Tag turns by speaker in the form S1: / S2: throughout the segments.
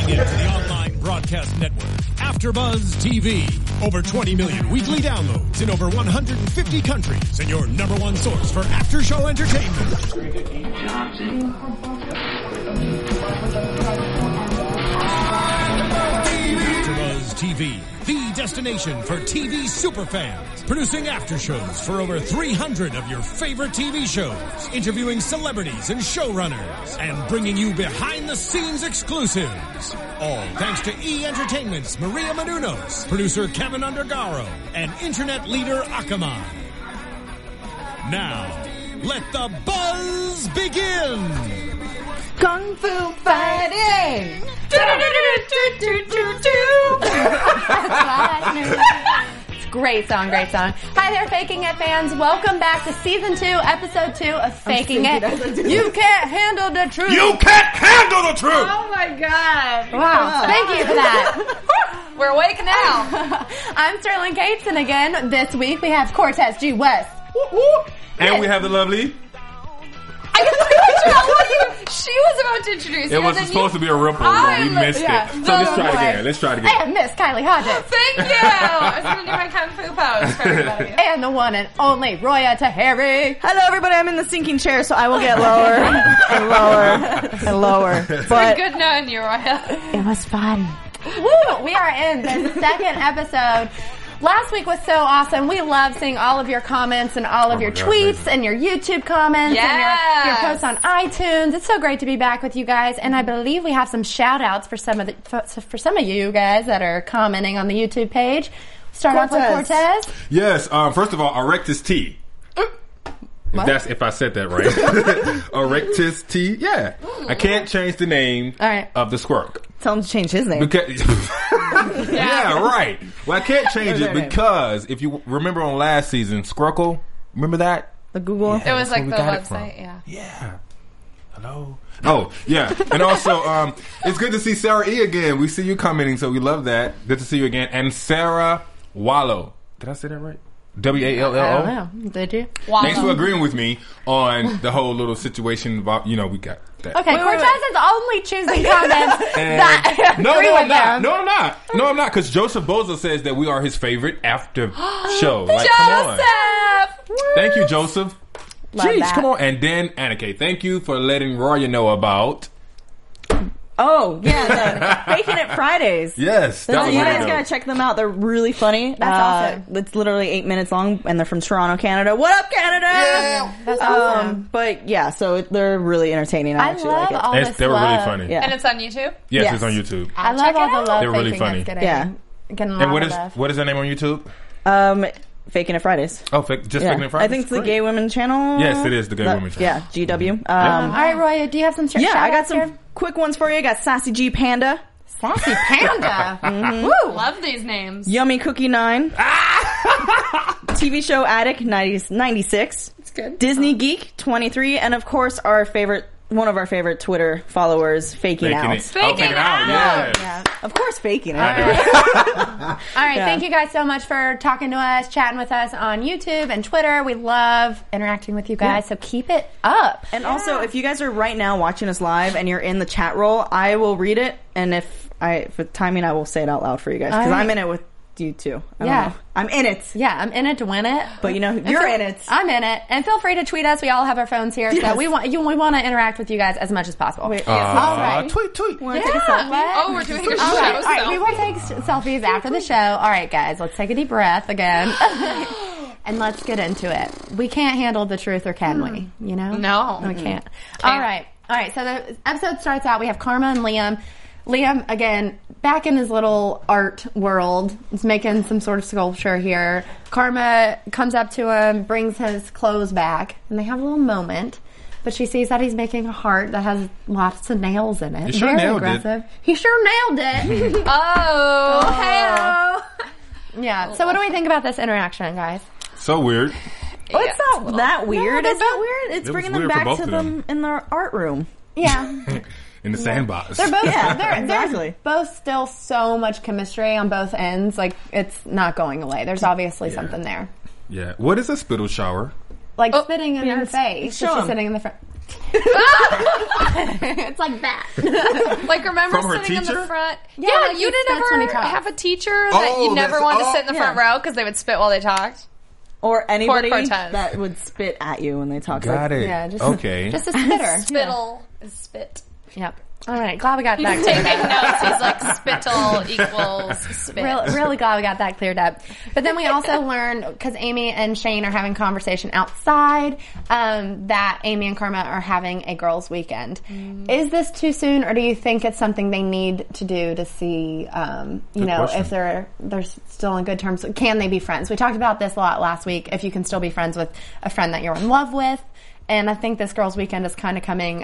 S1: Tuning in to the online broadcast network, AfterBuzz TV. Over 20 million weekly downloads in over 150 countries, and your number one source for after-show entertainment. AfterBuzz TV, the destination for TV superfans. Producing after-shows for over 300 of your favorite TV shows. Interviewing celebrities and showrunners. And bringing you behind-the-scenes exclusives. All thanks to E! Entertainment's Maria Menounos, producer Kevin Undergaro, and internet leader Akamai. Now, let the buzz begin!
S2: Kung Fu Fighting! It's a great song, great song. Hi there, Faking It fans. Welcome back to Season 2, Episode 2 of Faking It. You can't handle the truth.
S3: You can't handle the truth!
S4: Oh my god.
S2: Wow, thank you for that.
S4: We're awake now.
S2: I'm Sterling Cates, and again, this week we have Cortez G. West.
S3: And we have the lovely...
S4: She was about to introduce you.
S3: It was supposed to be a ripple, but we missed it. So let's try it again. Let's try it
S2: I
S3: again.
S2: have Miss Kylie Hodges.
S4: Thank you. I was going to do my Kung Fu pose for everybody.
S2: And the one and only Roya Tahiri.
S5: Hello, everybody. I'm in the sinking chair, so I will get lower and lower and lower. But
S4: Good knowing you, Roya.
S5: it was fun.
S2: Woo! We are in the second episode. Last week was so awesome. We love seeing all of your comments and all of your tweets and your YouTube comments and your posts on iTunes. It's so great to be back with you guys. And I believe we have some shout outs for some of you guys that are commenting on the YouTube page. Start off with Cortez.
S3: Yes, first of all, Erectus T. If I said that right. Erectus T. Yeah. I can't change the name of the squirrel.
S5: Tell him to change his name.
S3: Because, yeah, right. Well, I can't change it because if you remember on last season, Squircle, remember that?
S5: The Google.
S3: Yeah,
S4: It was like the
S3: website,
S4: yeah.
S3: Yeah. Hello? Oh, yeah. And also, it's good to see Sarah E again. We see you commenting, so we love that. Good to see you again. And Sarah Wallow. Did I say that right? W-A-L-L-O?
S2: I don't know. Did you?
S3: Thanks for agreeing with me on the whole little situation about, we got that.
S2: Okay, Cortez is only choosing comments that agree with them.
S3: No, I'm not. No, I'm not. Because Joseph Bozo says that we are his favorite after show. Like, come on. Thank you, Joseph.
S2: Love that.
S3: Come on. And then, Annika, thank you for letting Roya know about...
S5: Oh, yeah, the Faking It Fridays.
S3: Yes. That was
S5: You
S3: really
S5: guys
S3: dope.
S5: gotta check them out. They're really funny.
S2: That's awesome.
S5: It's literally 8 minutes long, and they're from Toronto, Canada. What up, Canada?
S3: Yeah.
S2: That's awesome.
S5: But yeah, so they're really entertaining. I actually
S2: love
S5: like it.
S2: all this
S3: They were really
S2: love.
S3: funny.
S5: Yeah.
S4: And it's on YouTube?
S3: Yes,
S5: Yes.
S3: it's on YouTube.
S2: I love all the love
S3: They're really
S2: Faking
S3: funny.
S2: It's getting.
S5: Yeah.
S2: Getting a
S3: And
S2: lot of love.
S3: what is their name on YouTube?
S5: Faking It Fridays.
S3: Oh, Faking It
S5: Yeah.
S3: Fridays?
S5: I think it's the
S3: Great.
S5: Gay Women channel.
S3: Yes, it is the Gay Women channel.
S5: Yeah, GW.
S2: All right, Roya, do you have some shout
S5: I got
S2: outs
S5: some
S2: here?
S5: quick ones for you. I got Sassy G Panda,
S2: Sassy Panda. Woo!
S4: Love these names.
S5: Yummy Cookie 9, TV Show Addict 96,
S4: It's good.
S5: Disney Geek 23, and of course one of our favorite Twitter followers, Faking Out.
S4: Faking Out.
S3: Yeah.
S5: Of course, Faking It.
S2: All right, thank you guys so much for talking to us, chatting with us on YouTube and Twitter. We love interacting with you guys, so keep it up.
S5: And also, if you guys are right now watching us live and you're in the chat roll, I will read it, and for timing, I will say it out loud for you guys, because I'm in it with you too. I don't know. I'm in it.
S2: Yeah, I'm in it to win it.
S5: But you're in it.
S2: I'm in it. And feel free to tweet us. We all have our phones here, so we want to interact with you guys as much as possible.
S5: All right.
S3: Tweet.
S5: Want to take a selfie?
S4: Oh, we're doing a show.
S2: All right, we will take selfies after the show. All right, guys, let's take a deep breath again. And let's get into it. We can't handle the truth, or can we?
S4: No.
S2: We can't. All right. So the episode starts out, we have Karma and Liam. Liam, again, back in his little art world, is making some sort of sculpture here. Karma comes up to him, brings his clothes back, and they have a little moment. But she sees that he's making a heart that has lots of nails in it.
S3: He sure
S2: Very
S3: nailed
S2: aggressive. He sure nailed it.
S4: Oh.
S2: Yeah. So what do we think about this interaction, guys?
S3: So weird.
S5: Oh, it's not that weird.
S2: No,
S5: It's not weird. It's
S3: It was
S5: bringing them
S3: weird for
S5: back
S3: both
S5: to
S3: of
S5: them
S3: them.
S5: in their art room.
S2: Yeah.
S3: In the sandbox.
S2: They're both,
S5: exactly.
S2: there's both still so much chemistry on both ends. Like, it's not going away. There's obviously something there.
S3: Yeah. What is a spittle shower?
S2: Like, spitting in her face.
S5: show
S2: She's
S5: 'em.
S2: sitting in the front. It's like that.
S4: Like, remember
S3: From her
S4: sitting in
S3: teacher?
S4: the front?
S2: Yeah,
S4: Yeah,
S2: like
S4: you
S2: he
S4: didn't
S2: spits when he
S4: ever
S2: talks.
S4: have a teacher that you never wanted to sit in the front row because they would spit while they talked?
S5: Or anybody
S4: Cortez.
S5: that would spit at you when they talk.
S3: Got it.
S2: Yeah, just
S3: okay.
S2: just a spitter.
S4: Spittle is spit.
S2: Yep. All right, glad we got that
S4: He's
S2: cleared
S4: taking
S2: up.
S4: notes. He's like, spittle equals spit.
S2: Really glad we got that cleared up. But then we also learned, because Amy and Shane are having conversation outside, that Amy and Karma are having a girls' weekend. Is this too soon, or do you think it's something they need to do to see,
S3: question.
S2: if they're still on good terms? Can they be friends? We talked about this a lot last week, if you can still be friends with a friend that you're in love with. And I think this girls' weekend is kind of coming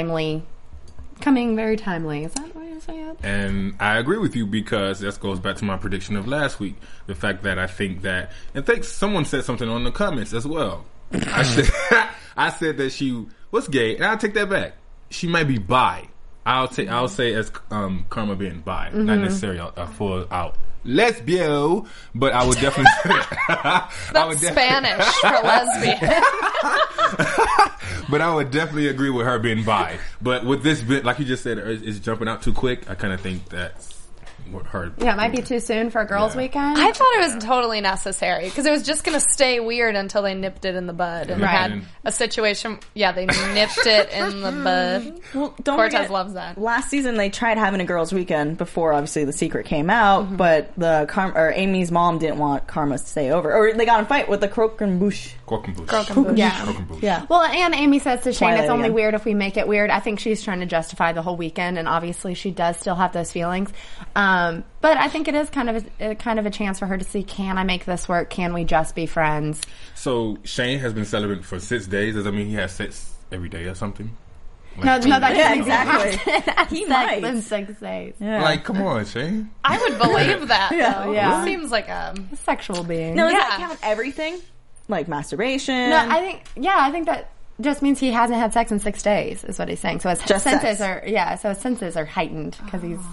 S2: very timely. Is that what you're saying?
S3: And I agree with you because this goes back to my prediction of last week. The fact that I think that, and thanks, someone said something on the comments as well. I said that she was gay, and I'll take that back. She might be bi. I'll say as Karma being bi, not necessarily a full out lesbian, but I would definitely
S4: That's Spanish for lesbian.
S3: But I would definitely agree with her being bi. But with this bit, like you just said, is jumping out too quick. I kind of think that's what her.
S2: Yeah, it might be too soon for a girls' weekend.
S4: I thought it was totally necessary because it was just going to stay weird until they nipped it in the bud and had a situation. Yeah, they nipped it in the bud.
S5: Well, don't
S4: Cortez
S5: forget,
S4: loves that.
S5: Last season they tried having a girls' weekend before obviously The Secret came out, but Amy's mom didn't want Karma to stay over, or they got in a fight with the Croquembouche.
S2: Yeah. Well, and Amy says to Shane,
S5: Twilight
S2: it's only
S5: again.
S2: weird if we make it weird. I think she's trying to justify the whole weekend, and obviously she does still have those feelings. But I think it is kind of a chance for her to see, can I make this work? Can we just be friends?
S3: So Shane has been celibate for 6 days. Does that mean he has sex every day or something?
S2: No, that
S5: Yeah,
S2: exactly.
S5: He
S2: Sex
S5: might.
S2: in 6 days.
S5: Yeah.
S3: Like, come on, Shane.
S4: I would believe that. Though.
S2: Yeah.
S4: It seems like a
S2: A sexual being.
S5: Now, does
S4: Yeah.
S5: that count everything? Like masturbation?
S2: No, I think that just means he hasn't had sex in 6 days, is what he's saying. So his
S5: Just
S2: senses
S5: sex.
S2: his senses are heightened because he's,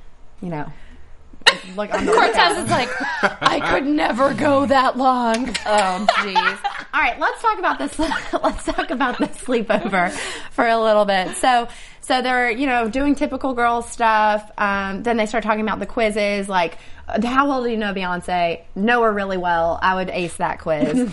S2: look on the
S4: Cortez is like, I could never go that long.
S2: Oh, jeez. All right, let's talk about this. Let's talk about this sleepover for a little bit. So they're, doing typical girl stuff. Then they start talking about the quizzes, like, how well do you know Beyonce? Know her really well. I would ace that quiz.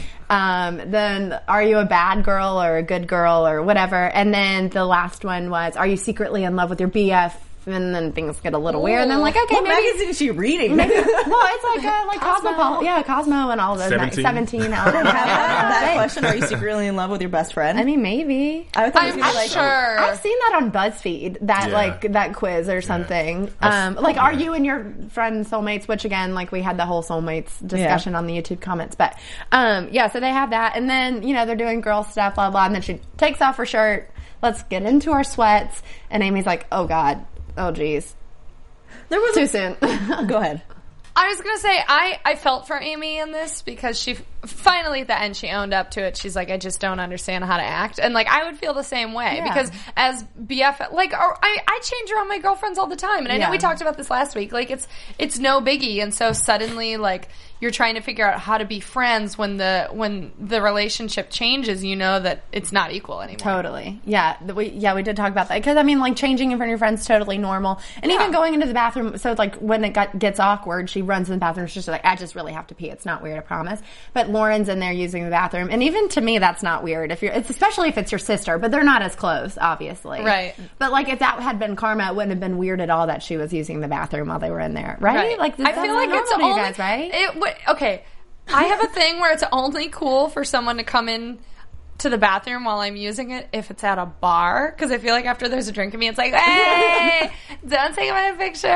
S2: Then, are you a bad girl or a good girl or whatever? And then the last one was, are you secretly in love with your BF? And then things get a little weird. And then okay,
S5: what
S2: maybe.
S5: magazine is she reading?
S2: Well, it's like Cosmo. Yeah, Cosmo and all those. 17.
S5: that question, are you secretly in love with your best friend?
S2: I mean, maybe.
S5: I thought it was gonna be like,
S4: sure.
S2: I've seen that on BuzzFeed, that quiz or something. Are you and your friend soulmates, which again, like we had the whole soulmates discussion on the YouTube comments. But, so they have that. And then, they're doing girl stuff, blah, blah. And then she takes off her shirt. Let's get into our sweats. And Amy's like, oh, God. Oh, geez.
S5: there was
S2: Too soon.
S5: Go ahead.
S4: I was going to say, I felt for Amy in this because she finally at the end she owned up to it. She's like, I just don't understand how to act. And I would feel the same way because as BF, I change around my girlfriends all the time. And I know we talked about this last week. It's no biggie. And so suddenly, you're trying to figure out how to be friends when the relationship changes, that it's not equal anymore.
S2: Totally. Yeah. We did talk about that. Because, changing in front of your friends is totally normal. And even going into the bathroom, so, when it gets awkward, she runs in the bathroom. She's just like, I just really have to pee. It's not weird, I promise. But Lauren's in there using the bathroom. And even to me, that's not weird. Especially if it's your sister. But they're not as close, obviously.
S4: Right.
S2: But, if that had been Karma, it wouldn't have been weird at all that she was using the bathroom while they were in there. Right?
S4: I feel like it's
S2: normal to
S4: only,
S2: you guys, right?
S4: Okay, I have a thing where it's only cool for someone to come in to the bathroom while I'm using it if it's at a bar, because I feel like after there's a drink in me, it's like, hey, don't take my picture.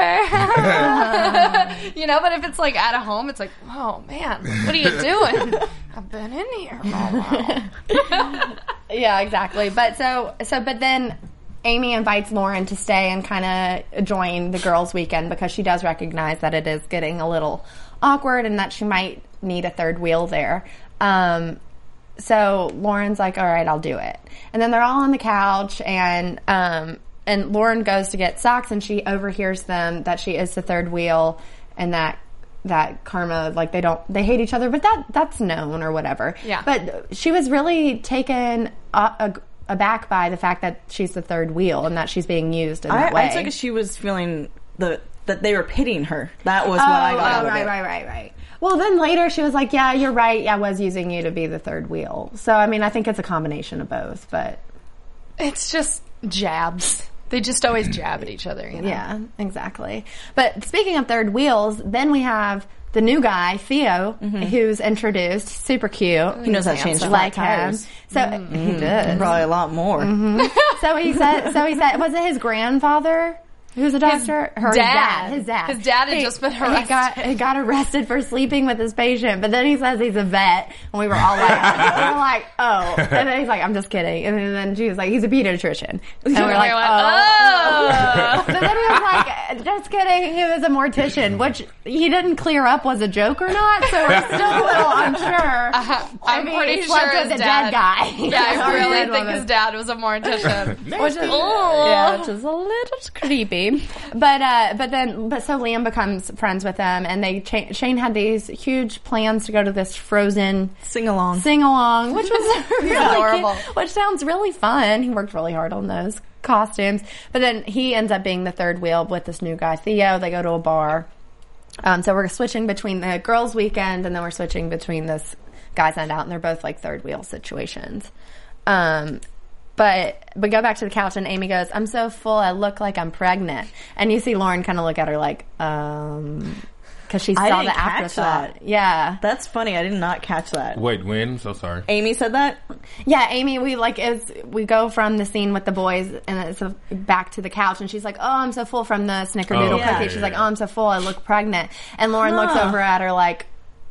S4: But if it's at a home, it's like, oh man, what are you doing? I've been in here for a while.
S2: Yeah, exactly. But but then Amy invites Lauren to stay and kind of join the girls' weekend because she does recognize that it is getting a little awkward and that she might need a third wheel there. So Lauren's like, all right, I'll do it. And then they're all on the couch and Lauren goes to get socks and she overhears them that she is the third wheel and that Karma, they hate each other, but that's known or whatever.
S4: Yeah.
S2: But she was really taken aback by the fact that she's the third wheel and that she's being used in that way.
S5: I took it she was feeling that they were pitying her. That was what I got out of it.
S2: Right. Well, then later she was like, yeah, you're right. I was using you to be the third wheel. So, I mean, I think it's a combination of both, but...
S4: It's just jabs. They just always jab at each other, you know?
S2: Yeah, exactly. But speaking of third wheels, then we have the new guy, Theo, who's introduced. Super cute.
S5: He knows how to change flat tires.
S2: So he does.
S5: Probably a lot more.
S2: So he said, was it his grandfather? Who's a doctor?
S4: His dad.
S2: His dad.
S4: His dad had just been arrested.
S2: He got arrested for sleeping with his patient, but then he says he's a vet, and we were all like, oh. And then he's like, I'm just kidding. And then she was like, he's a pediatrician. And we're like, oh. But then he was like, just kidding, he was a mortician, which he didn't clear up was a joke or not, so we're still a little unsure.
S4: I'm pretty sure
S2: his
S4: his
S2: dead guy.
S4: Yeah, I really think his dad was a mortician.
S2: which is a little creepy. But so Liam becomes friends with them, and Shane had these huge plans to go to this Frozen sing along, which was really adorable. Which sounds really fun. He worked really hard on those costumes, but then he ends up being the third wheel with this new guy Theo. They go to a bar. So we're switching between the girls' weekend, and then we're switching between this guys' night out, and they're both like third wheel situations. But we go back to the couch, and Amy goes, I'm so full, I look like I'm pregnant. And you see Lauren kind of look at her like, because she saw the afterthought. Yeah.
S5: That's funny. I did not catch that.
S3: Wait, when? So sorry.
S5: Amy said that?
S2: Yeah, Amy, we go from the scene with the boys, and it's back to the couch, and she's like, oh, I'm so full from the snickerdoodle cookie. She's like, oh, I'm so full, I look pregnant. And Lauren looks over at her like,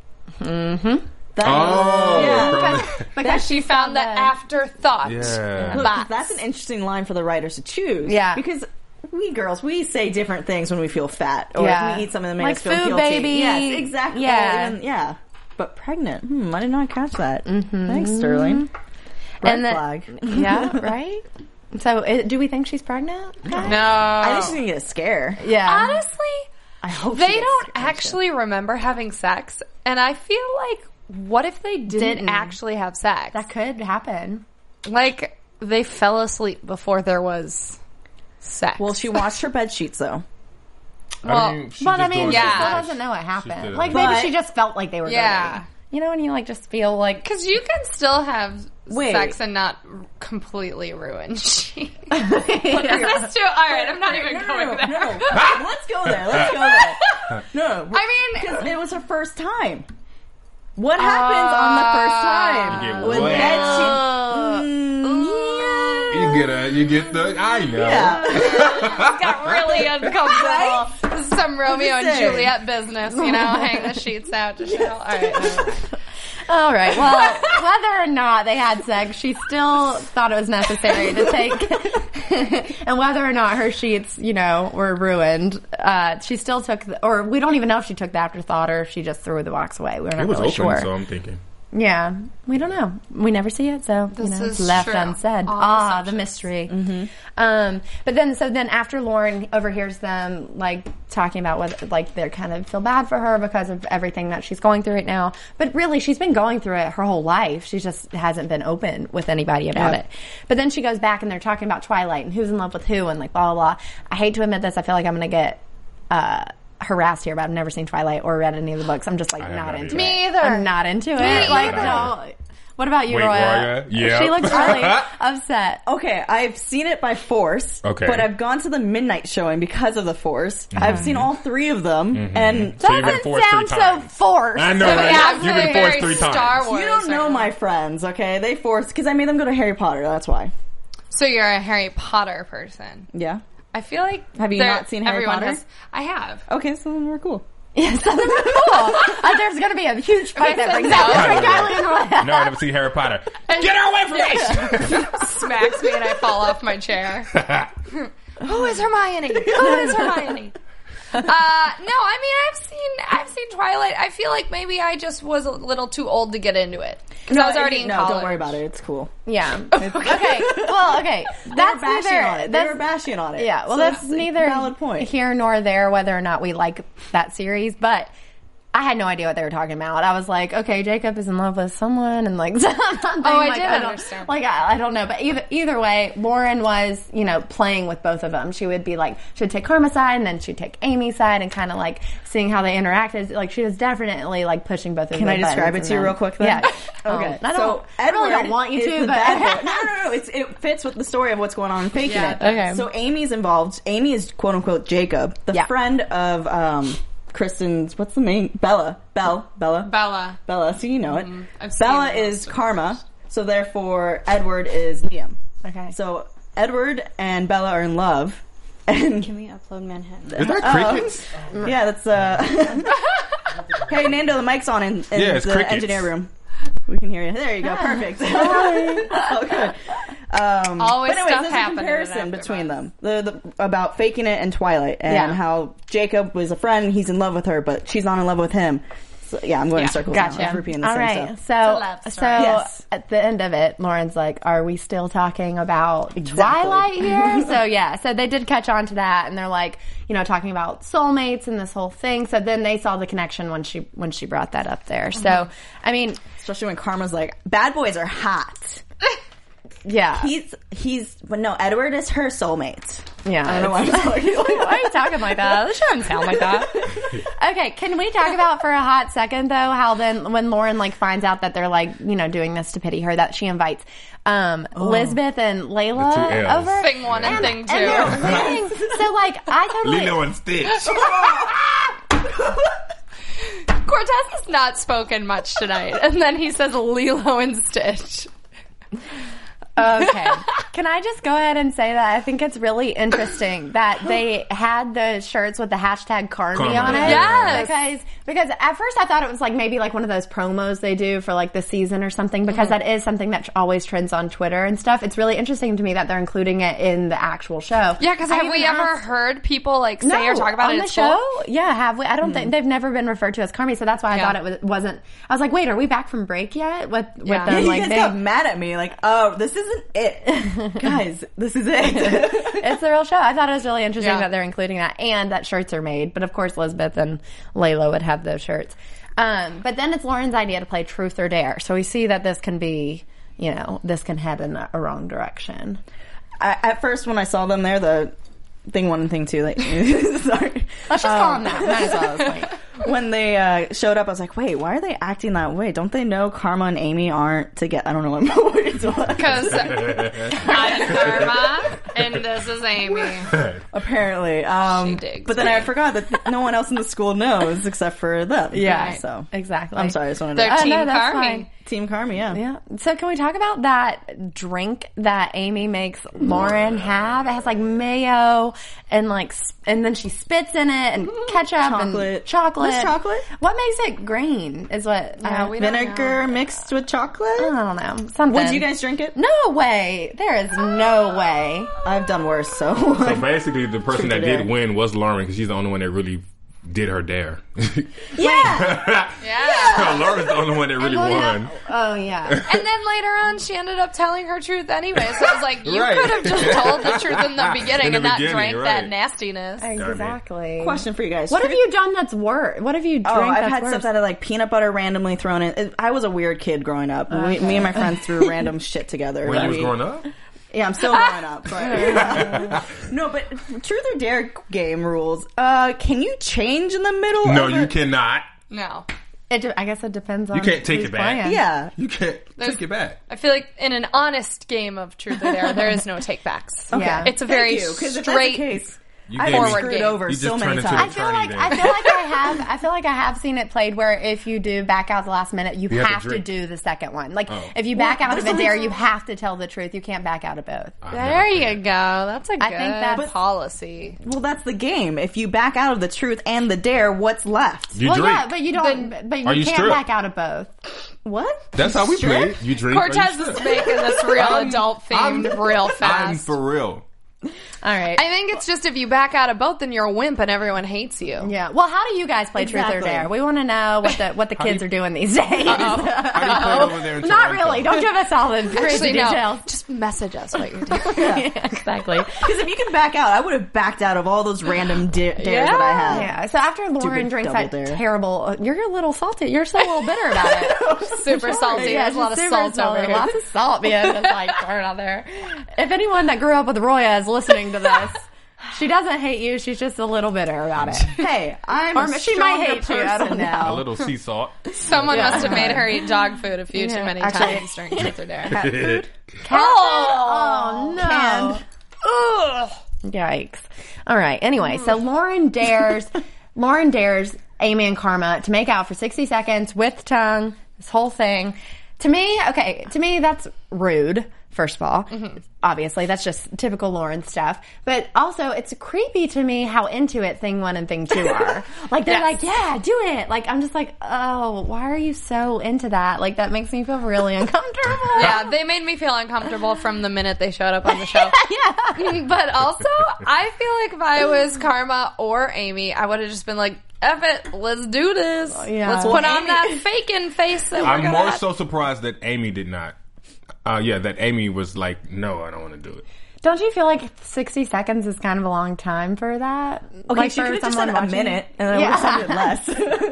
S4: because she found the afterthought.
S3: Yeah.
S5: Look, that's an interesting line for the writers to choose.
S2: Yeah.
S5: Because we girls, we say different things when we feel fat. Or if we eat something that makes us feel
S2: food
S5: guilty.
S2: Baby.
S5: Yes, exactly.
S2: Yeah.
S5: But pregnant. I did not catch that. Thanks, Sterling. Red flag.
S2: Yeah, right? So, do we think she's pregnant?
S4: No.
S5: I think she's going to get a scare.
S2: Yeah.
S4: Honestly,
S5: I hope
S4: they don't actually remember having sex. And I feel like, what if they didn't actually have sex?
S2: That could happen.
S4: Like, they fell asleep before there was sex.
S5: Well, she watched her bed sheets, though.
S2: She still doesn't know what happened. Like, maybe she just felt like they were dirty. You know, when you, like, just feel like...
S4: Because you can still have sex and not completely ruin sheets. That's true. All right, I'm not even going there.
S5: No. Let's go there. No. I mean... Because it was her first time. What happens on the first time?
S3: You get the, I know. Yeah.
S4: It got really uncomfortable. This is some Romeo and Juliet business, you know, hang the sheets out to show.
S2: All right. Well, whether or not they had sex, she still thought it was necessary to take, and whether or not her sheets, you know, were ruined, she still took, or we don't even know if she took the afterthought or if she just threw the box away. We're not really sure.
S3: So I'm thinking.
S2: Yeah, we don't know. We never see it, so it's left unsaid. The mystery. But then after Lauren overhears them like talking about what like they kind of feel bad for her because of everything that she's going through right now. But really, she's been going through it her whole life. She just hasn't been open with anybody about it. But then she goes back and they're talking about Twilight and who's in love with who and like blah blah blah. I hate to admit this. I feel like I'm going to get harassed here, but I've never seen Twilight or read any of the books. I'm just like not into it.
S4: Me either.
S2: I'm not into it. Like, no. What about you, Roya?
S3: Yeah.
S2: She looks really upset.
S5: Okay, I've seen it by force.
S3: Okay.
S5: But I've gone to the midnight showing because of the force. I've seen all 3 of them, and
S3: So you've been
S2: doesn't
S3: forced
S2: sound
S3: 3
S2: so
S3: times.
S2: forced.
S3: I know, right? You've been forced 3 times.
S4: Star Wars.
S5: you don't know my friends, okay? They forced because I made them go to Harry Potter. That's why.
S4: So you're a Harry Potter person.
S5: Yeah.
S4: I feel like
S5: have you not seen Harry Potter?
S4: I have.
S5: Okay, so then we're cool.
S2: Yeah, so they're cool. There's going to be a huge fight that brings out Kylie and Roya.
S3: No, I never seen Harry Potter. Get her away from me!
S4: Smacks me and I fall off my chair. Who is Hermione? Who is Hermione? No, I mean I've seen Twilight. I feel like maybe I just was a little too old to get into it because I was already in college.
S5: No, don't worry about it. It's cool.
S2: Yeah. Okay. Well, okay. That's neither.
S5: They were bashing on it.
S2: Yeah. Well,
S5: so
S2: that's neither
S5: valid point
S2: here nor there whether or not we like that series, but I had no idea what they were talking about. I was like, okay, Jacob is in love with someone, and like something.
S4: I did understand.
S2: Like I don't know, but either way, Lauren was, you know, playing with both of them. She would be like, she'd take Karma's side, and then she'd take Amy's side, and kind of like seeing how they interacted. Like she was definitely like pushing both of them.
S5: Can I describe it to you real quick? Then?
S2: Yeah.
S5: Okay.
S2: I really don't want you to, but
S5: no. It fits with the story of what's going on in Faking It.
S2: Okay.
S5: So Amy's involved. Amy is quote unquote Jacob, the friend of Kristen's, what's the name? Bella. Bella. So you know it. Bella is Karma, so therefore Edward is Liam.
S2: Okay.
S5: So Edward and Bella are in love. And
S6: can we upload Manhattan?
S3: Is that crickets?
S5: Yeah, that's Hey Nando, the mic's on in the
S3: crickets.
S5: engineer room. We can hear you. There you go. Perfect. Oh, good.
S4: Always
S5: but anyways,
S4: stuff
S5: there's a
S4: happening
S5: comparison between them about Faking It and Twilight, and how Jacob was a friend, he's in love with her, but she's not in love with him. So, I'm going in circles.
S2: Gotcha.
S5: Now. I'm repeating the
S2: All
S5: same
S2: right.
S5: stuff.
S2: So at the end of it, Lauren's like, "Are we still talking about Twilight here?" So they did catch on to that, and they're like, you know, talking about soulmates and this whole thing. So then they saw the connection when she brought that up there. So I mean,
S5: especially when Karma's like, "Bad boys are hot."
S2: Yeah.
S5: But no, Edward is her soulmate.
S2: Yeah.
S5: I don't know why I'm talking like that.
S2: Why are you talking like that? That shouldn't sound like that. Okay, can we talk about for a hot second though, how then when Lauren like finds out that they're like, you know, doing this to pity her, that she invites Lisbeth and Layla over.
S4: Thing one and thing two.
S2: And so like I totally
S3: Lilo and Stitch.
S4: Cortez has not spoken much tonight, and then he says Lilo and Stitch.
S2: Okay. Can I just go ahead and say that I think it's really interesting that they had the shirts with the hashtag Carmi on it.
S4: Yes.
S2: Because at first I thought it was like maybe like one of those promos they do for like the season or something, because that is something that always trends on Twitter and stuff. It's really interesting to me that they're including it in the actual show.
S4: Yeah, because have we ever heard people like say or talk about
S2: on
S4: it
S2: the show? Yeah, have we? I don't think they've never been referred to as Carmi, so that's why I thought it wasn't. I was like, wait, are we back from break yet? With them like
S5: you guys got mad at me, like, oh, this isn't it, guys. This is it.
S2: It's the real show. I thought it was really interesting that they're including that and that shirts are made. But of course, Lisbeth and Layla would have those shirts. But then it's Lauren's idea to play Truth or Dare. So we see that this can be, you know, this can head in a wrong direction.
S5: At first, when I saw them there, the thing one and thing two, like, sorry.
S2: Let's just call them that. Might as well at this point.
S5: When they showed up, I was like, wait, why are they acting that way? Don't they know Karma and Amy aren't together? I don't know what words was.
S4: Because I'm Karma and this is Amy.
S5: Apparently.
S4: She digs
S5: but then I forgot that no one else in the school knows except for them.
S2: Yeah,
S5: so
S2: exactly.
S5: I'm sorry, I just wanted
S4: They're
S5: to...
S4: Team
S2: that's
S4: Carmi.
S2: fine.
S5: Team Carmi,
S2: Yeah. So can we talk about that drink that Amy makes Lauren have? It has like mayo and like, and then she spits in it and ketchup and chocolate.
S5: What's chocolate?
S2: What makes it green is what
S5: vinegar mixed with chocolate?
S2: I don't know. Something.
S5: Would you guys drink it?
S2: No way. There is no way.
S5: I've done worse, so.
S3: So basically, the person that did win was Lauren, because she's the only one that really did her dare.
S2: Yeah.
S4: Yeah.
S3: Lauren's the only one that really won.
S2: Oh, yeah.
S4: And then later on, she ended up telling her truth anyway. So I was like, you
S3: Right.
S4: could have just told the truth in the beginning and not drank
S3: right.
S4: that nastiness.
S2: Exactly.
S5: Question for you guys.
S2: What have you done that's worse? What have you drank
S5: I've
S2: that's
S5: had
S2: worse?
S5: stuff that had like peanut butter randomly thrown in. I was a weird kid growing up. Me and my friends threw random shit together.
S3: When you was growing up?
S5: Yeah, I'm still growing up. But no, but Truth or Dare game rules. Can you change in the middle?
S3: No,
S5: of
S3: you cannot.
S4: No.
S2: I guess it depends on
S3: You can't take
S2: who's
S3: it back.
S2: playing.
S5: Yeah.
S3: You can't take it back.
S4: I feel like in an honest game of Truth or Dare, there is no takebacks.
S2: Okay. Yeah.
S4: It's a very
S5: If that's the
S4: straight
S5: case,
S3: You
S5: I've
S3: gave
S5: been
S3: me-
S5: screwed
S4: game.
S5: over
S3: You
S5: so
S3: just
S5: many
S3: turned into
S5: times.
S2: I feel like I have seen it played where if you do back out the last minute, you
S3: have to
S2: have to
S3: drink.
S2: do the second one. Like if you back out of a dare, you have to tell the truth. You can't back out of both.
S4: There you go. That's a good
S2: I think that's-
S4: policy.
S5: Well, that's the game. If you back out of the truth and the dare, what's left?
S3: You
S2: Well,
S3: drink.
S2: yeah, but you don't. But
S3: Are
S2: you
S3: you
S2: can't
S3: stripped?
S2: back out of both.
S5: What?
S3: That's how we play it. You drink. or you
S4: Cortez
S3: strip.
S4: is making this real adult themed real
S3: I'm
S4: fast.
S3: for real.
S2: All right.
S4: I think it's just if you back out of both, then you're a wimp and everyone hates you.
S2: Yeah. Well, how do you guys play Truth or Dare? We want to know what the kids are doing these days.
S3: How do you play it over there in
S2: Not
S3: Toronto?
S2: really. Don't give us all the crazy details.
S4: Just message us what you're doing.
S2: Yeah, exactly.
S5: Because if you can back out, I would have backed out of all those random dares that I had.
S2: Yeah. So after Lauren drinks that terrible, you're a little salty. You're still a little bitter about it.
S4: Super salty.
S2: Yeah,
S4: There's a lot of salt over here.
S2: Lots of salt being just like thrown out there. If anyone that grew up with Roya is listening to this, she doesn't hate you. She's just a little bitter about it.
S5: Hey,
S2: she might hate you. I don't know.
S3: A little sea salt.
S4: Someone must have made her eat dog food a few too many times during Truth or Dare.
S2: Cat food? Oh, no. Canned. Ugh. Yikes. All right. Anyway, so Lauren dares Amy and Karma to make out for 60 seconds with tongue, this whole thing. To me, that's rude, first of all. Mm-hmm. Obviously, that's just typical Lauren stuff. But also, it's creepy to me how into it Thing 1 and Thing 2 are. Like, they're like, yeah, do it. Like, I'm just like, oh, why are you so into that? Like, that makes me feel really uncomfortable.
S4: Yeah, they made me feel uncomfortable from the minute they showed up on the show. Yeah. But also, I feel like if I was Karma or Amy, I would have just been like, F it, let's do this.
S2: Yeah.
S4: Let's put on that faking face that
S3: I'm more so surprised that Amy did not. That Amy was like, no, I don't want to do it.
S2: Don't you feel like 60 seconds is kind of a long time for that?
S5: Okay,
S2: like
S5: she could have just said a minute, and then we'll send it less.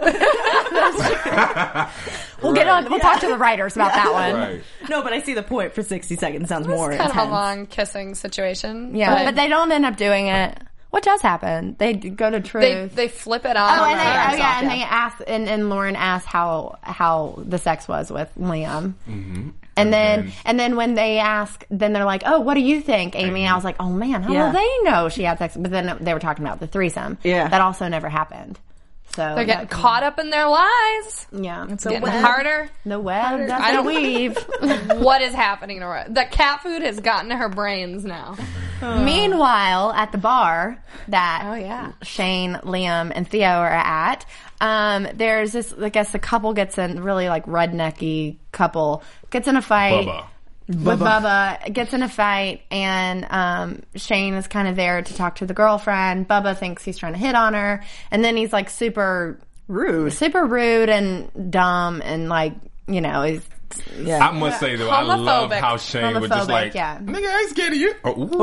S2: We'll get on. We'll talk to the writers about that one.
S3: Right.
S5: No, but I see the point. For 60 seconds sounds more
S4: kind
S5: intense.
S4: of a long kissing situation.
S2: Yeah, but they don't end up doing it. What does happen? They go to Truth.
S4: They flip it on.
S2: And they ask, and Lauren asks how the sex was with Liam. Mm-hmm. And then when they ask, then they're like, oh, what do you think, Amy? I was like, oh man, how will they know she had sex? But then they were talking about the threesome. Yeah. That also never happened. So
S4: they're getting caught up in their lies.
S2: Yeah.
S4: It's getting harder.
S2: The web doesn't weave.
S4: What is happening to her? The cat food has gotten to her brains now.
S2: Meanwhile, at the bar that Shane, Liam, and Theo are at, there's this, I guess the couple gets in, really like rednecky couple, gets in a fight. Bubba gets in a fight, and Shane is kind of there to talk to the girlfriend. Bubba thinks he's trying to hit on her, and then he's like super rude and dumb, and like, you know, he's
S3: I must say though, I love how Shane would just like, nigga, I ain't scared of you.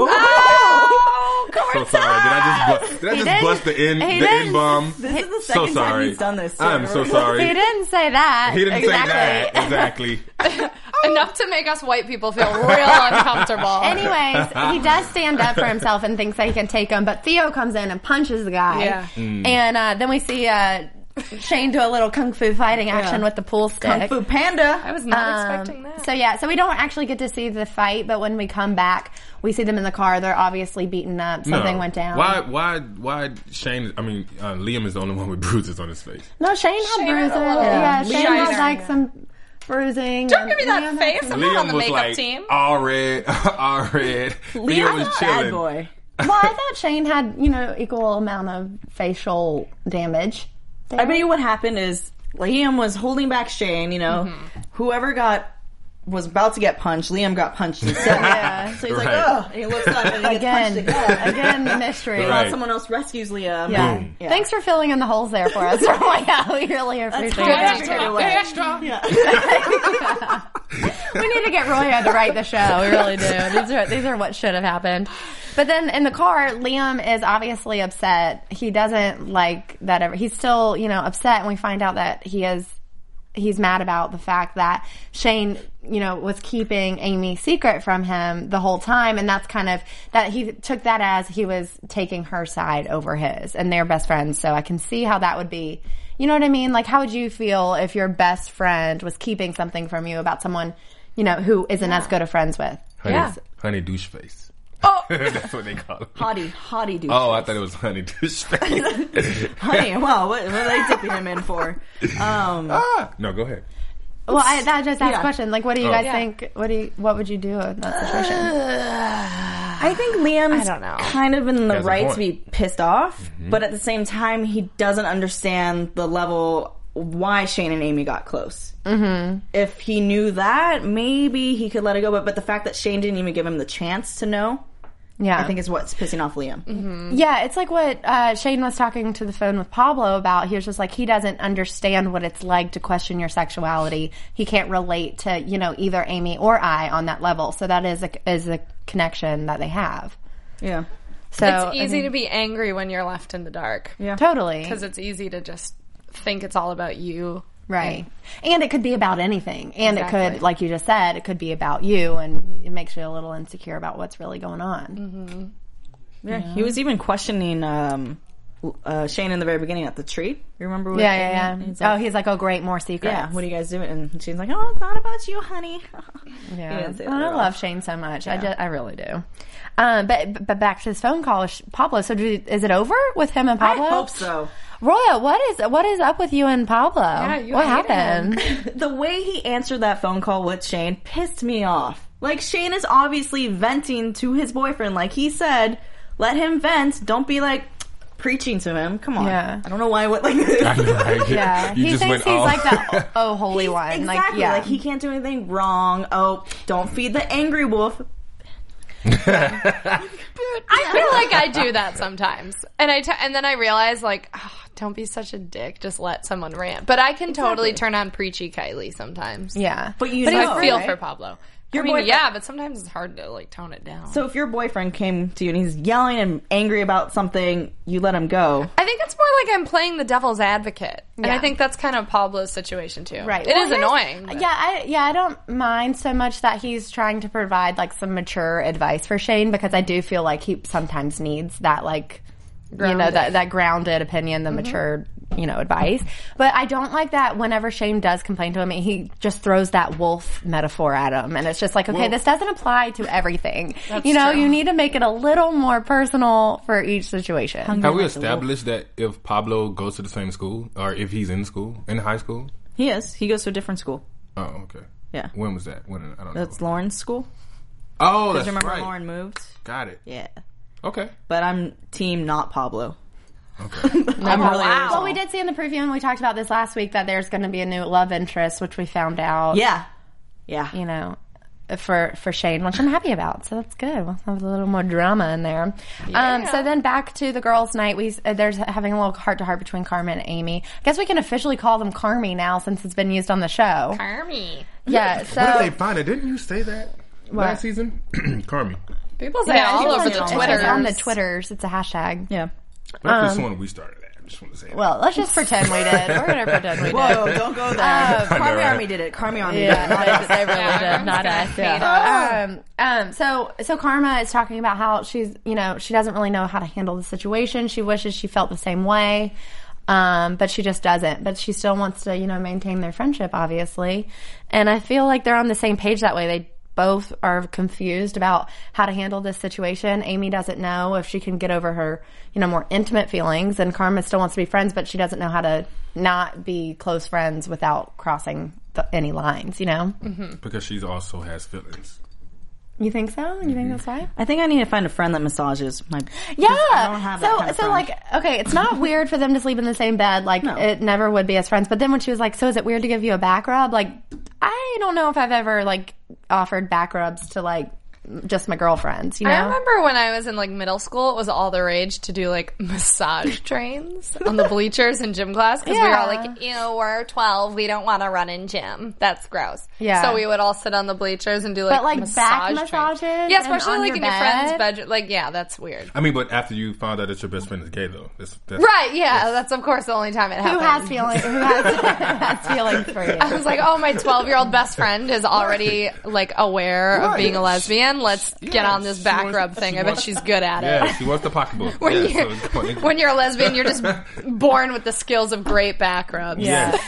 S3: So sorry. Did I just bust the N bomb?
S5: This is the second time he's done this.
S3: I'm so sorry.
S2: He didn't say that.
S3: He didn't say that. Exactly.
S4: Enough to make us white people feel real uncomfortable.
S2: Anyways, he does stand up for himself and thinks that he can take him, but Theo comes in and punches the guy.
S4: Yeah.
S2: And then we see Shane do a little kung fu fighting action with the pool stick.
S5: Kung Fu Panda.
S4: I was not expecting that.
S2: So we don't actually get to see the fight, but when we come back, we see them in the car. They're obviously beaten up. Something went down.
S3: Why Shane? I mean, Liam is the only one with bruises on his face.
S2: No, Shane had bruises. Yeah, Shane had like some bruising.
S4: Don't give me that face. I'm not on the makeup
S3: like,
S4: team.
S3: All red. Theo was chilling.
S5: Bad boy.
S2: Well, I thought Shane had, equal amount of facial damage.
S5: I bet you what happened is Liam was holding back Shane, whoever was about to get punched, Liam got punched instead. So he's like, oh, and he looks up and he gets punched
S2: again, the mystery.
S5: While someone else rescues Liam.
S2: Yeah. Thanks for filling in the holes there for us. We really appreciate it. We need to get Roya to write the show. We really do. These are what should have happened. But then in the car, Liam is obviously upset. He doesn't like that ever. He's still, upset, and we find out that he's mad about the fact that Shane, was keeping Amy's secret from him the whole time, and that's kind of that he took that as he was taking her side over his, and they're best friends. So I can see how that would be. You know what I mean? Like, how would you feel if your best friend was keeping something from you about someone, who isn't as good of friends with?
S3: Honey douche face.
S4: Oh,
S3: that's what they call it.
S5: Hottie douche.
S3: Oh, I thought it was honey douche face.
S5: Honey, well, what are they dipping him in for?
S3: No, go ahead.
S2: Well, that just asked a question. Like, what do you guys think? What would you do in that situation?
S5: I think Liam's kind of in the right to be pissed off, but at the same time, he doesn't understand the level why Shane and Amy got close. Mm-hmm. If he knew that, maybe he could let it go. But the fact that Shane didn't even give him the chance to know,
S2: Yeah.
S5: I think is what's pissing off Liam.
S2: Mm-hmm. Yeah, it's like what Shane was talking to the phone with Pablo about. He was just like, he doesn't understand what it's like to question your sexuality. He can't relate to, either Amy or I on that level. So that is a connection that they have.
S5: Yeah.
S4: So it's easy to be angry when you're left in the dark.
S2: Yeah. Totally.
S4: Because it's easy to just think it's all about you.
S2: Right. And it could be about anything. And it could, like you just said, it could be about you, and it makes you a little insecure about what's really going on.
S5: Mm-hmm. Yeah. He was even questioning Shane in the very beginning at the tree. You remember?
S2: Yeah. He's like, oh, great, more secrets.
S5: Yeah, what do you guys do? And Shane's like, oh, it's not about you, honey.
S2: Yeah. I love Shane so much. Yeah. I really do. But back to this phone call with Pablo. So is it over with him and Pablo?
S5: I hope so.
S2: Roya, what is up with you and Pablo?
S4: Yeah,
S2: what happened?
S5: The way he answered that phone call with Shane pissed me off. Like, Shane is obviously venting to his boyfriend. Like he said, let him vent. Don't be like preaching to him. Come on. Yeah. I don't know why. I know,
S3: right?
S2: Yeah. He thinks he's like the holy one.
S5: Exactly. Like he can't do anything wrong. Oh, don't feed the angry wolf.
S4: I feel like I do that sometimes, and and then I realize, like, don't be such a dick. Just let someone rant. But I can totally turn on preachy Kylie sometimes.
S2: Yeah,
S5: but
S4: I feel for Pablo. But sometimes it's hard to like tone it down.
S5: So if your boyfriend came to you and he's yelling and angry about something, you let him go.
S4: I think it's more like I'm playing the devil's advocate, and I think that's kind of Pablo's situation too.
S2: Right,
S4: it is annoying.
S2: But. I don't mind so much that he's trying to provide like some mature advice for Shane, because I do feel like he sometimes needs that like grounded. that grounded opinion, the mature advice. But I don't like that whenever Shane does complain to him, he just throws that wolf metaphor at him. And it's just like, okay, this doesn't apply to everything. That's true. You need to make it a little more personal for each situation.
S3: Have we established that if Pablo goes to the same school, or if he's in high school?
S5: He is. He goes to a different school.
S3: Oh, okay.
S5: Yeah.
S3: When was that? I don't know.
S5: That's Lauren's school.
S3: Oh, that's
S5: remember
S3: right.
S5: Lauren moved?
S3: Got it.
S5: Yeah.
S3: Okay.
S5: But I'm team not Pablo.
S3: Okay.
S2: Well, we did see in the preview, and we talked about this last week, that there's going to be a new love interest, which we found out.
S5: Yeah.
S2: For Shane, which I'm happy about. So that's good. We'll have a little more drama in there. Yeah. So then back to the girls' night. There's having a little heart-to-heart between Karma and Amy. I guess we can officially call them Carmy now, since it's been used on the show.
S4: Carmy.
S2: Yeah. So
S3: where did they find it? Didn't you say that last season? Carmy.
S4: People say all over the Twitter.
S2: On the Twitters. It's a hashtag.
S5: Yeah.
S3: That's this one we started at. I just want to say.
S2: Well, let's just pretend we did. We're going to pretend we did.
S5: Whoa, don't go there. Carmy Army did it. Carmy Army did it.
S2: They really did. Not us. Yeah. So Karma is talking about how she's, she doesn't really know how to handle the situation. She wishes she felt the same way. But she just doesn't. But she still wants to, maintain their friendship, obviously. And I feel like they're on the same page that way. They both are confused about how to handle this situation. Amy doesn't know if she can get over her, more intimate feelings, and Karma still wants to be friends, but she doesn't know how to not be close friends without crossing any lines,
S3: Mm-hmm. Because she also has feelings.
S2: You think so? You think that's why?
S5: I think I need to find a friend that massages my...
S2: Yeah!
S5: I don't have that kind of friend.
S2: Like, okay, it's not weird for them to sleep in the same bed. Like, it never would be as friends. But then when she was like, so is it weird to give you a back rub? Like, I don't know if I've ever, offered back rubs to, just my girlfriends,
S4: I remember when I was in middle school, it was all the rage to do massage trains on the bleachers in gym class, because we were all we're 12, we don't want to run in gym. That's gross. Yeah. So we would all sit on the bleachers and do massage
S2: back massages.
S4: Yeah, especially in your friend's bedroom. That's weird.
S3: I mean, but after you found out that your best friend is gay, though, that's
S4: right? Yeah, that's of course the only time it happened.
S2: Who has feelings? Who has feelings for you?
S4: I was like, oh, my 12-year-old best friend is already aware of being a lesbian. Let's get on this back rub thing. I bet she's good at it.
S3: Yeah, she wants the pocketbook.
S4: When you're a lesbian, you're just born with the skills of great back rubs.
S3: Yeah.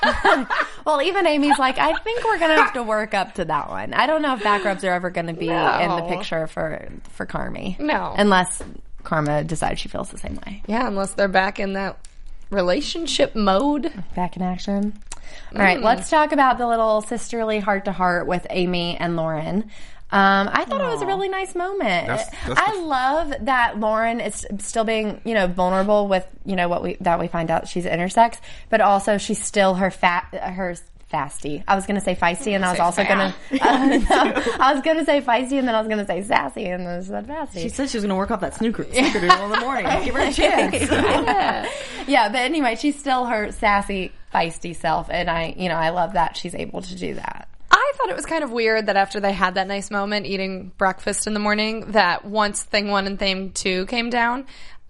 S2: Well, even Amy's like, I think we're going to have to work up to that one. I don't know if back rubs are ever going to be in the picture for Carmy.
S4: No.
S2: Unless Karma decides she feels the same way.
S4: Yeah, unless they're back in that relationship mode.
S2: Back in action. All right, let's talk about the little sisterly heart-to-heart with Amy and Lauren. I thought it was a really nice moment. I love that Lauren is still being, vulnerable with, that we find out she's intersex, but also she's still her Fasty. I was going to say feisty, and I was also going to. I was going to say feisty, and then I was going to say sassy, and then I said fasty.
S5: She said she was going to work off that snickerdoodle in the morning. Give her a chance.
S2: Yeah, but anyway, she's still her sassy, feisty self, and I love that she's able to do that.
S4: I thought it was kind of weird that after they had that nice moment eating breakfast in the morning, that once thing 1 and thing 2 came down,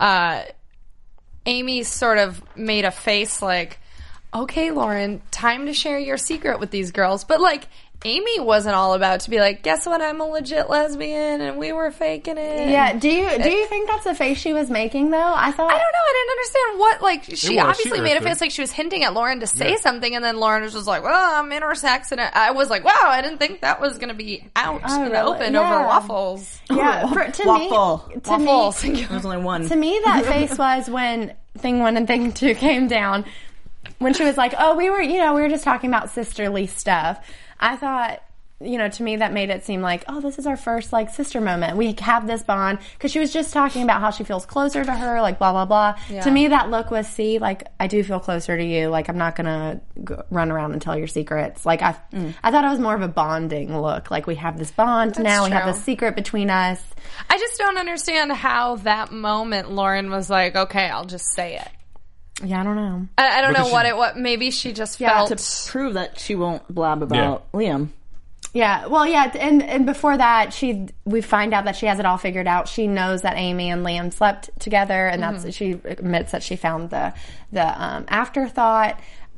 S4: Amy sort of made a face like, okay, Lauren, time to share your secret with these girls. But, like, Amy wasn't all about to be like, guess what, I'm a legit lesbian and we were faking it.
S2: Yeah, do you think that's the face she was making, though? I don't know,
S4: I didn't understand what, like, she obviously made a face like she was hinting at Lauren to say something, and then Lauren was just like, well, I'm intersex, and I was like, wow, I didn't think that was going to be out in the open over waffles.
S2: Yeah,
S5: waffles. There's only one.
S2: To me, that face was when thing 1 and thing 2 came down, when she was like, oh, we were just talking about sisterly stuff. I thought, to me that made it seem like, oh, this is our first, like, sister moment. We have this bond. Because she was just talking about how she feels closer to her, like, blah, blah, blah. Yeah. To me, that look was, see, like, I do feel closer to you. Like, I'm not going to run around and tell your secrets. Like, I thought it was more of a bonding look. Like, we have this bond now. We have this secret between us.
S4: I just don't understand how that moment Lauren was like, okay, I'll just say it.
S2: Yeah, I don't know.
S4: I don't know what maybe she just felt
S5: to prove that she won't blab about Liam.
S2: Yeah, well, yeah, and before that, we find out that she has it all figured out. She knows that Amy and Liam slept together, and she admits that she found the afterthought,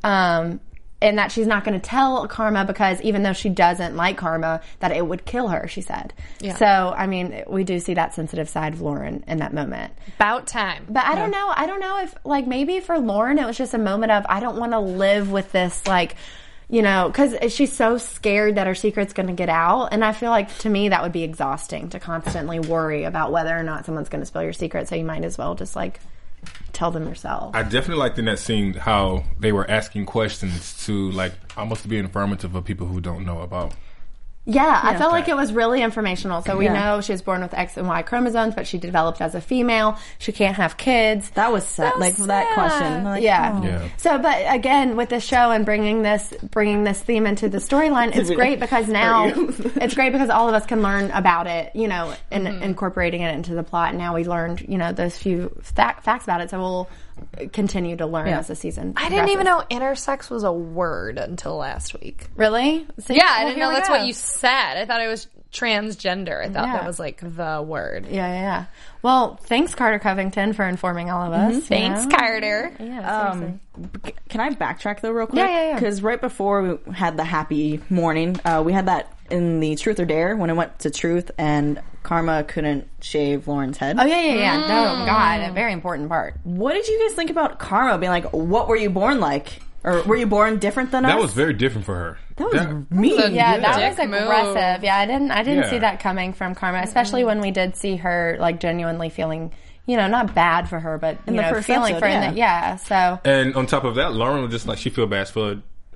S2: and that she's not going to tell Karma because even though she doesn't like Karma, that it would kill her, she said. Yeah. So, I mean, we do see that sensitive side of Lauren in that moment.
S4: About time.
S2: But I don't know. I don't know if, like, maybe for Lauren it was just a moment of, I don't want to live with this, like, because she's so scared that her secret's going to get out. And I feel like, to me, that would be exhausting to constantly worry about whether or not someone's going to spill your secret. So you might as well just, like, tell them yourself.
S3: I definitely liked in that scene how they were asking questions to, like, almost to be informative of people who don't know about.
S2: Yeah, I felt like it was really informational. So we know she was born with X and Y chromosomes, but she developed as a female. She can't have kids.
S5: That was sad. That question. Like,
S2: yeah. So, but again, with this show and bringing this theme into the storyline, it's great because now it's great because all of us can learn about it, and incorporating it into the plot. And now we learned, those few facts about it. So we'll continue to learn as the season progresses.
S4: I didn't even know intersex was a word until last week.
S2: Really?
S4: I didn't know that's what you said. I thought it was transgender. I thought that was like the word.
S2: Yeah. Well, thanks, Carter Covington, for informing all of us.
S4: Thanks, Carter.
S2: Yeah.
S5: Can I backtrack though real quick?
S2: Yeah.
S5: Because right before we had the happy morning, we had that in the Truth or Dare when it went to Truth and Karma couldn't shave Lauren's head.
S2: Oh, yeah. Oh, God, a very important part.
S5: What did you guys think about Karma being like, what were you born like? Or were you born different than us?
S3: That was very different for her.
S5: That was mean.
S2: Yeah, that was aggressive. Move. Yeah, I didn't see that coming from Karma, especially when we did see her, like, genuinely feeling, not bad for her, but, feeling
S5: episode,
S2: for her. Yeah, so.
S3: And on top of that, Lauren was just like, she feel bad for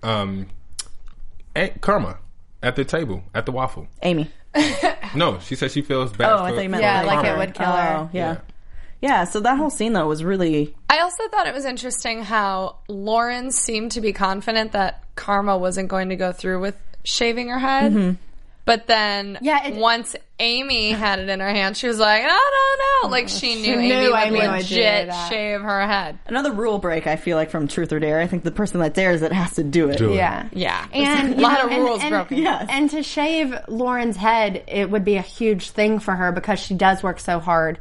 S3: Karma at the table, at the waffle.
S5: Amy.
S3: No, she said she feels bad for
S5: I thought you meant
S2: like it would kill her.
S5: Yeah, so that whole scene, though, was really...
S4: I also thought it was interesting how Lauren seemed to be confident that Karma wasn't going to go through with shaving her head. Mm-hmm. But then once Amy had it in her hand, she was like, no. Like, she knew Amy would legit shave her head.
S5: Another rule break, I feel like, from Truth or Dare. I think the person that dares it has to do it.
S2: Yeah. And
S4: a lot of rules broken.
S2: Yes. And to shave Lauren's head, it would be a huge thing for her because she does work so hard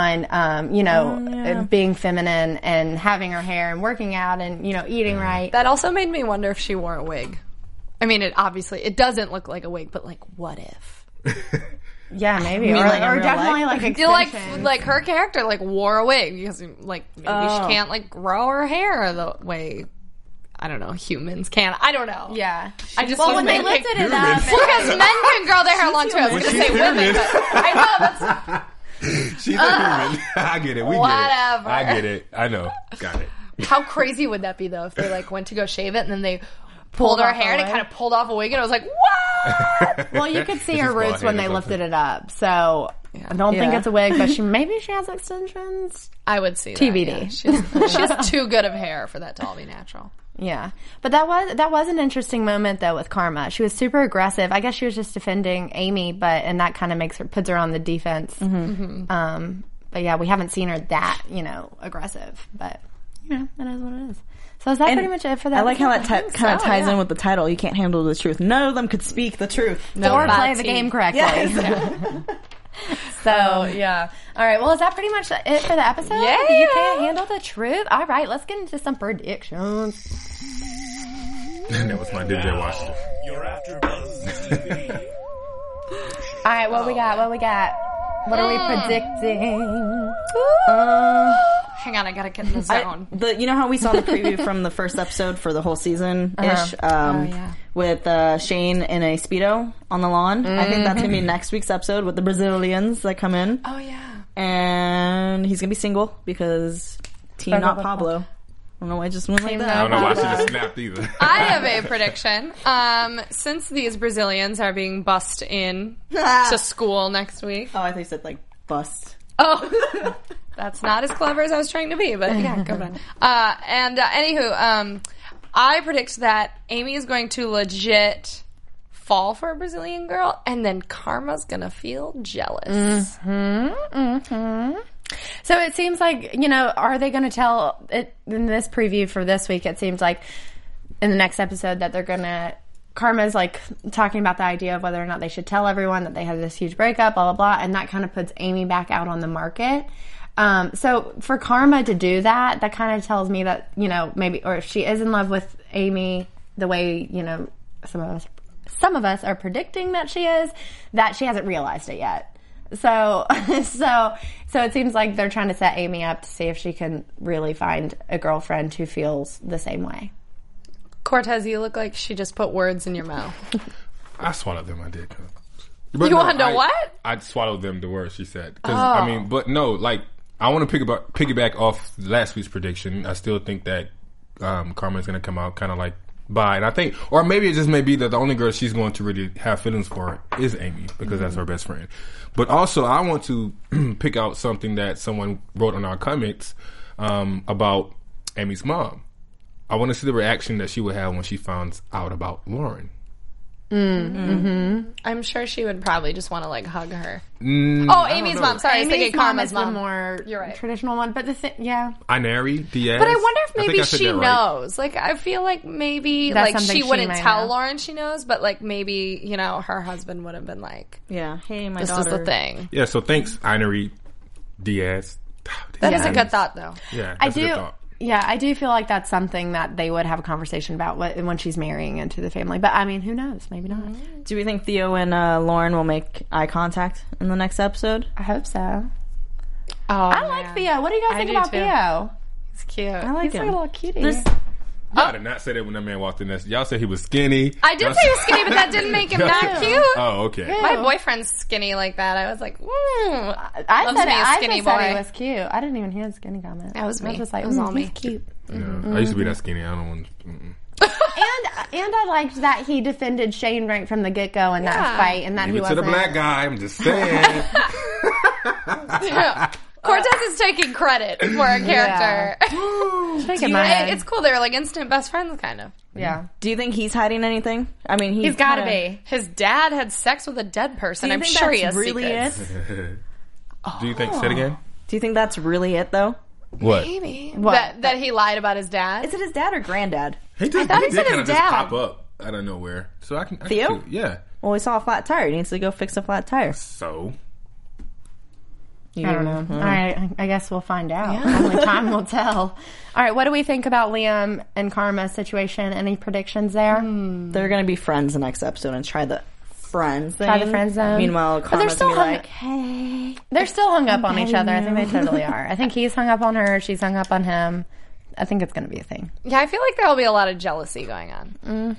S2: on, being feminine and having her hair and working out and, eating right.
S4: That also made me wonder if she wore a wig. I mean, it doesn't look like a wig, but, like, what if?
S2: Yeah, maybe. Or definitely, like, extensions.
S4: Like, her character, like, wore a wig because, like, maybe she can't, like, grow her hair the way, I don't know, humans can. I don't know.
S2: Yeah.
S4: When they lifted it up. Because men can grow their hair long, too. I was going to say women, but I know that's...
S3: She's a human. I get it. We get it. I get it. I know. Got it.
S4: How crazy would that be, though, if they, like, went to go shave it and then they... pulled her hair and it kind of pulled off a wig and I was like, what?
S2: Well, you could see her roots when they lifted it up. So I don't think it's a wig, but maybe she has extensions.
S4: I would see
S2: TBD.
S4: That, yeah. She has too good of hair for that to all be natural.
S2: Yeah. But that was an interesting moment, though, with Karma. She was super aggressive. I guess she was just defending Amy, and that kind of puts her on the defense. But yeah, we haven't seen her that, aggressive. But, it is what it is. So is that pretty much it for that?
S5: I like how that kind of ties in with the title. You can't handle the truth. None of them could speak the truth.
S2: Or play the game correctly. Yes. So, yeah. All right. Well, is that pretty much it for the episode?
S4: Yeah.
S2: You can't handle the truth? All right. Let's get into some predictions.
S3: That was my DJ Washington.
S1: You're AfterBuzz TV.
S2: All right. What we got? What are we predicting?
S4: Hang on, I gotta get in the zone.
S5: You know how we saw the preview from the first episode for the whole season-ish? With Shane in a Speedo on the lawn. I think that's going to be next week's episode with the Brazilians that come in.
S4: Oh, yeah.
S5: And he's going to be single because Team Not Pablo. I don't know why I just went like that.
S3: I don't know why she just snapped either.
S4: I have a prediction. Since these Brazilians are being bussed in to school next week.
S5: Oh, I thought you said, bust.
S4: Oh, that's not as clever as I was trying to be, but yeah, go on. Anywho, I predict that Amy is going to legit fall for a Brazilian girl, and then Karma's going to feel jealous.
S2: So it seems like, are they going to tell it in this preview for this week? It seems like in the next episode that they're going to, Karma's talking about the idea of whether or not they should tell everyone that they had this huge breakup, blah, blah, blah. And that kind of puts Amy back out on the market. So for Karma to do that kind of tells me that, maybe, or if she is in love with Amy the way, some of us are predicting that she is, that she hasn't realized it yet. So it seems like they're trying to set Amy up to see if she can really find a girlfriend who feels the same way.
S4: Cortez, you look like she just put words in your mouth.
S3: I swallowed them, I did.
S4: But you want to know what?
S3: I swallowed them, the words she said. But no, I want to piggyback off last week's prediction. I still think that Karma is going to come out kind of bi. And I think, or maybe it just may be that the only girl she's going to really have feelings for is Amy, because that's her best friend. But also, I want to pick out something that someone wrote on our comments about Amy's mom. I want to see the reaction that she would have when she finds out about Lauren.
S4: I'm sure she would probably just want to hug her. Amy's mom. Sorry, I was thinking Karma's mom.
S2: The more traditional one, but
S3: Inari Diaz.
S4: But I wonder if maybe she knows. I feel like maybe she wouldn't tell Lauren she knows, but maybe her husband would have been
S5: hey, my
S4: this
S5: daughter.
S4: is the thing.
S3: Yeah. So thanks, Inari Diaz.
S4: That is a good thought, though.
S3: Yeah, that's a good thought.
S2: Yeah, I do feel like that's something that they would have a conversation about when she's marrying into the family. But, who knows? Maybe not.
S5: Do we think Theo and Lauren will make eye contact in the next episode?
S2: I hope so. I like Theo. What do you guys think about Theo?
S4: He's cute.
S5: I like him.
S2: He's a little cutie.
S3: Y'all did not say that when that man walked in. Y'all said he was skinny.
S4: I did say he was skinny, but that didn't make him that cute.
S3: Oh, okay.
S4: My boyfriend's skinny like that. I was like,
S2: I said he was cute. I didn't even hear the skinny comment.
S4: That was me.
S2: I was just like,
S4: it was all me.
S2: He's cute.
S3: Yeah, I used to be that skinny. I don't want to.
S2: And I liked that he defended Shane right from the get-go in that fight, and that
S3: Leave
S2: he
S3: it
S2: wasn't.
S3: to the black guy. I'm just saying.
S4: Cortez is taking credit for a character. It's cool. They're instant best friends, kind of.
S2: Yeah.
S5: Do you think he's hiding anything?
S4: He's got to be. His dad had sex with a dead person. I'm sure he has
S5: really
S4: secrets.
S3: Do you think? Say it again.
S5: Do you think that's really it, though?
S3: What?
S4: Maybe. What? That he lied about his dad?
S5: Is it his dad or granddad?
S3: I thought he said his dad. Just pop up out of nowhere. So I can.
S5: Theo?
S3: Yeah.
S5: Well, we saw a flat tire. He needs to go fix a flat tire.
S3: So.
S2: I don't know. All right, I guess we'll find out. Yeah. Only time will tell. All right, what do we think about Liam and Karma's situation? Any predictions there?
S5: They're going to be friends the next episode and try the friends thing.
S2: Try the friend zone.
S5: Meanwhile, Karma's going to be like,
S2: hey. They're still hung up on each other. I think they totally are. I think he's hung up on her. She's hung up on him. I think it's going to be a thing.
S4: Yeah, I feel like there will be a lot of jealousy going on.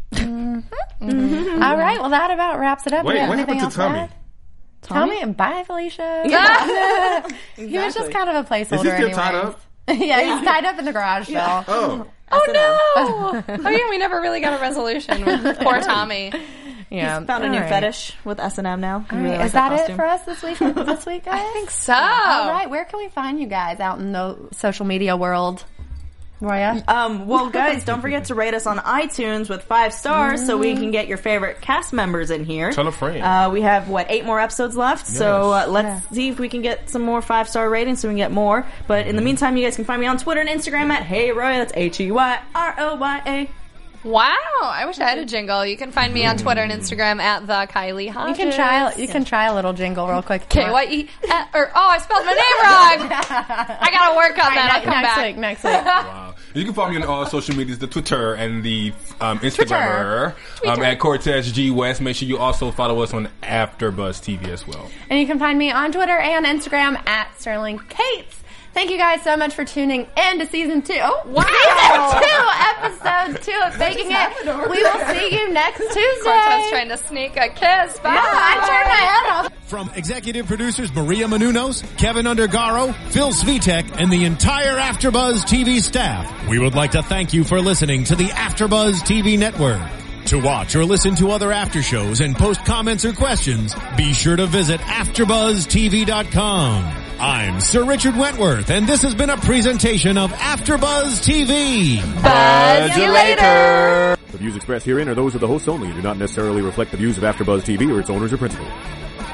S2: All right, well, that about wraps it up.
S3: Wait, what happened to Tommy?
S2: Tommy? Bye, Felicia. He was just kind of a placeholder.
S3: Is he still tied up?
S2: Yeah, he's tied up in the garage still.
S3: Yeah.
S4: Oh no! Oh yeah, we never really got a resolution with poor Tommy.
S5: Yeah, he's found a new fetish with S&M now.
S2: Really is that it for us this week? Guys?
S4: I think so.
S2: All right, where can we find you guys out in the social media world? Roya?
S5: Well, guys, don't forget to rate us on iTunes with 5 stars so we can get your favorite cast members in here.
S3: Tell a friend.
S5: We have, 8 more episodes left, so let's see if we can get some more 5-star ratings so we can get more. But in the meantime, you guys can find me on Twitter and Instagram at HeyRoya. That's HeyRoya.
S4: Wow, I wish I had a jingle. You can find me on Twitter and Instagram at the Kylie Hodges.
S2: You can try a little jingle real quick.
S4: KYE. I spelled my name wrong. I gotta work on that. I'll come back
S2: next week.
S3: Wow. You can follow me on all social medias, the Twitter and the Instagrammer at Cortez G West. Make sure you also follow us on AfterBuzz TV as well.
S2: And you can find me on Twitter and Instagram at Sterling Cates. Thank you guys so much for tuning in to season 2. Oh, wow. Season 2, episode 2 of Faking It. We will see you next Tuesday.
S4: Cortez trying to sneak a kiss. Bye.
S2: Yeah, I turned my head off.
S1: From executive producers Maria Menounos, Kevin Undergaro, Phil Svitek, and the entire AfterBuzz TV staff, we would like to thank you for listening to the AfterBuzz TV network. To watch or listen to other after shows and post comments or questions, be sure to visit AfterBuzzTV.com. I'm Sir Richard Wentworth, and this has been a presentation of AfterBuzz TV.
S4: Buzz you later.
S6: The views expressed herein are those of the hosts only and do not necessarily reflect the views of AfterBuzz TV or its owners or principals.